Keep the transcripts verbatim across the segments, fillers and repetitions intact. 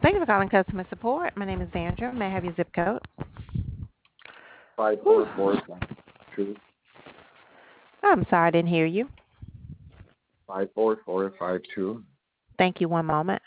Thank you for calling customer support. My name is Sandra. May I have your zip code? Five Whew. four four two. I'm sorry, I didn't hear you. Five four four five two. Thank you. One moment.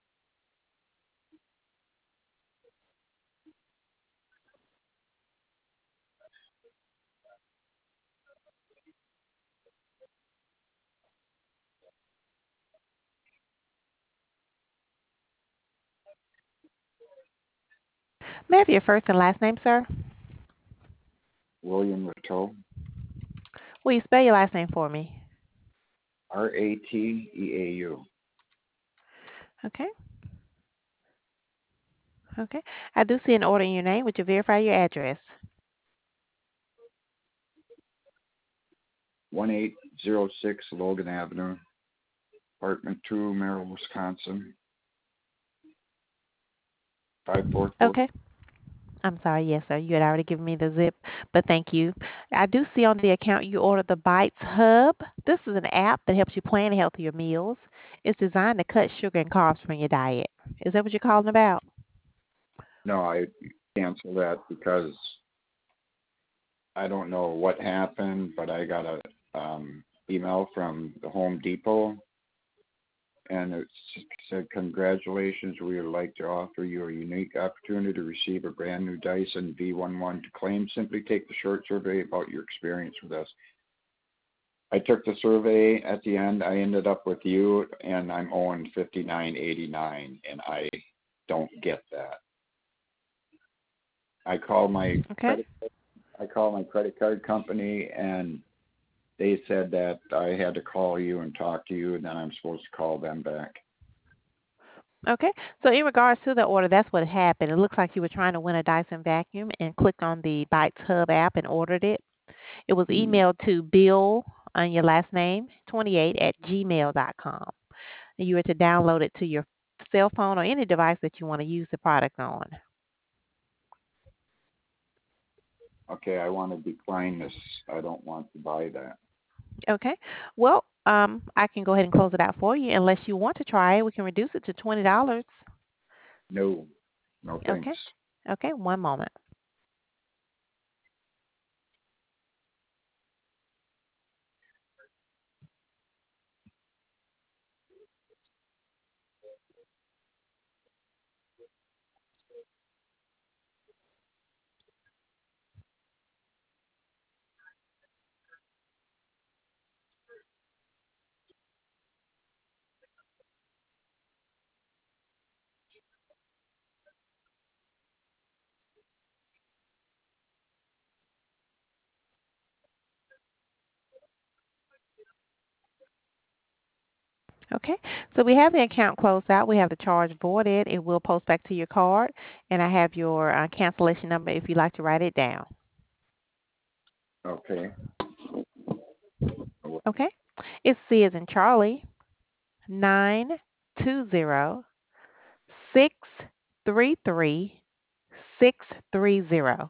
May I have your first and last name, sir? William Rateau. Will you spell your last name for me? R A T E A U. Okay. Okay. I do see an order in your name. Would you verify your address? One eight zero six Logan Avenue, apartment two, Merrill, Wisconsin. Five four four. Okay. I'm sorry. Yes, sir. You had already given me the zip, but thank you. I do see on the account you ordered the Bites Hub. This is an app that helps you plan healthier meals. It's designed to cut sugar and carbs from your diet. Is that what you're calling about? No, I canceled that because I don't know what happened, but I got a um, email from the Home Depot, and it said, "Congratulations, we would like to offer you a unique opportunity to receive a brand new Dyson V eleven to claim. Simply take the short survey about your experience with us." I took the survey. At the end, I ended up with you, and I'm owing fifty-nine eighty-nine, and I don't get that. I called my Okay. credit. I called my credit card company, and they said that I had to call you and talk to you, and then I'm supposed to call them back. Okay. So in regards to the order, that's what happened. It looks like you were trying to win a Dyson vacuum and clicked on the Bites Hub app and ordered it. It was emailed to Bill on your last name, twenty-eight at gmail dot com. And you were to download it to your cell phone or any device that you want to use the product on. Okay, I want to decline this. I don't want to buy that. Okay. Well, um, I can go ahead and close it out for you. Unless you want to try it, we can reduce it to twenty dollars. No, no thanks. Okay. Okay. One moment. Okay, so we have the account closed out. We have the charge voided. It will post back to your card, and I have your uh, cancellation number if you'd like to write it down. Okay. Okay, it's C as in Charlie, nine two zero six three three six three zero.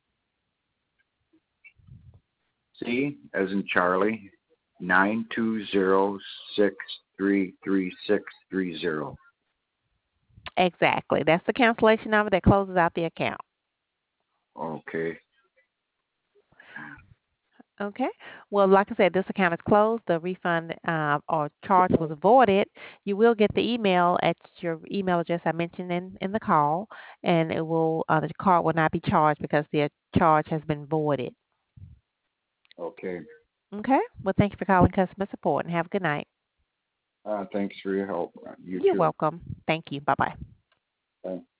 C as in Charlie, nine two zero six three three six three zero. Exactly. That's the cancellation number that closes out the account. Okay. Okay. Well, like I said, this account is closed. The refund uh, or charge was avoided. You will get the email at your email address I mentioned in, in the call, and it will uh, the card will not be charged because the charge has been voided. Okay. Okay. Well, thank you for calling customer support, and have a good night. Uh, thanks for your help. You You're too. welcome. Thank you. Bye bye. Bye.